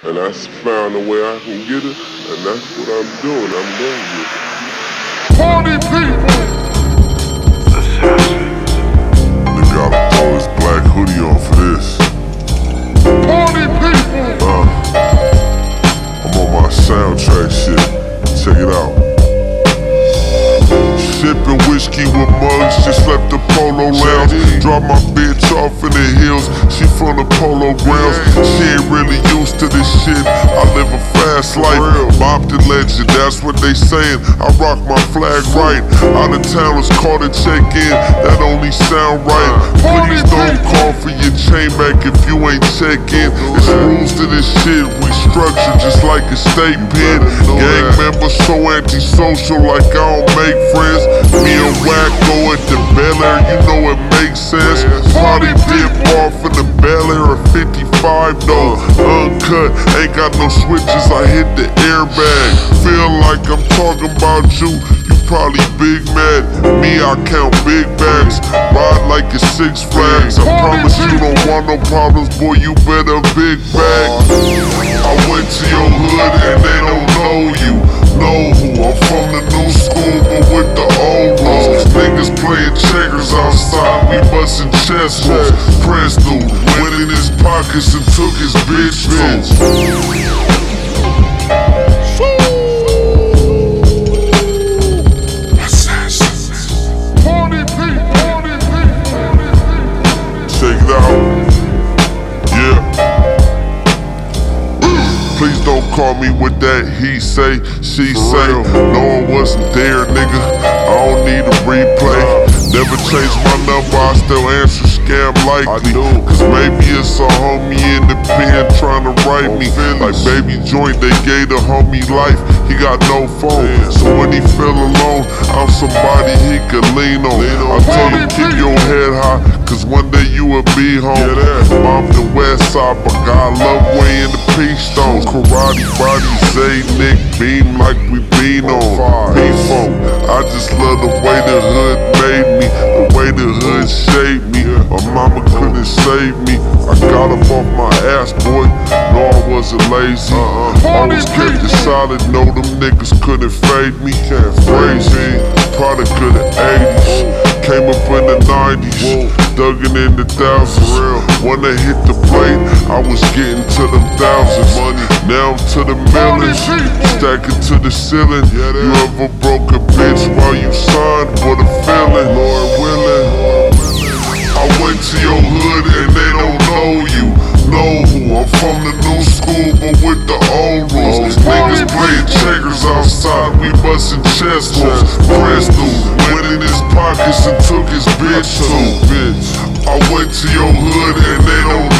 and I found a way I can get it, and that's what I'm doing. I'm going to get it. Party people! Assassin. They gotta throw his black hoodie on for this. Party people! I'm on my soundtrack shit. Check it out. Sipping whiskey with mugs, just left the Polo Lounge. Drop my bitch off in the hills, she from the Polo Grounds. She ain't really used to this shit, I live a fast life. Bob the legend, that's what they saying. I rock my flag right. Out of towners call to check in, that only sound right. Please don't call for your chain back if you ain't checking. It's rules to this shit, we structure just like a state pen. Gang members so antisocial like I don't make friends. Me and Wacko at the Bel Air, you know it makes sense. Party dip off in the Bel Air at 55 though. Uncut, ain't got no switches, I hit the airbag. Feel like I'm talking about you, you probably big mad. Me, I count big bags, ride like it's Six Flags. I promise you don't want no problems, boy, you better big bag. I went to your hood and they don't know you. Know who, I'm from the new school but with the old rules. Niggas playing checkers outside, we bustin' chess moves. Prince dude went in his pockets and took his bitch too. Check it out. Yeah. Please don't call me with that he say, she say. No, I wasn't there, nigga. I don't need a replay. Never changed my number, I still answer scam likely. Cause maybe it's a homie in the pen trying to write me. Like Baby Joint, they gave the homie life. He got no phone, so when he feel alone, I'm somebody he could lean on. I told him keep your head high, cause one day you will be home. Mom the west side, but God love way in the Peach Stone. Karate body, Zay, Nick, beam like we been on. P-Funk, I just love the way the hood made me, the way the hood shaped me. My mama couldn't save me, I got up off my ass, boy. No, I wasn't lazy. Always kept it solid, no, them niggas couldn't fade me. Crazy, product of the 80s. Came up in the 90s, dugging in the thousands. When they hit the plate, I was getting to them thousands. Now I'm to the millions, stacking to the ceiling. You ever broke a bitch while you signed? What a feeling, Lord willing. I went to your hood and they don't know you. Know who, I'm from the new school but with the old rules. Niggas playing checkers outside, we bustin' chess moves. Prince dude went in his pockets and took his bitch too. I went to your hood and they don't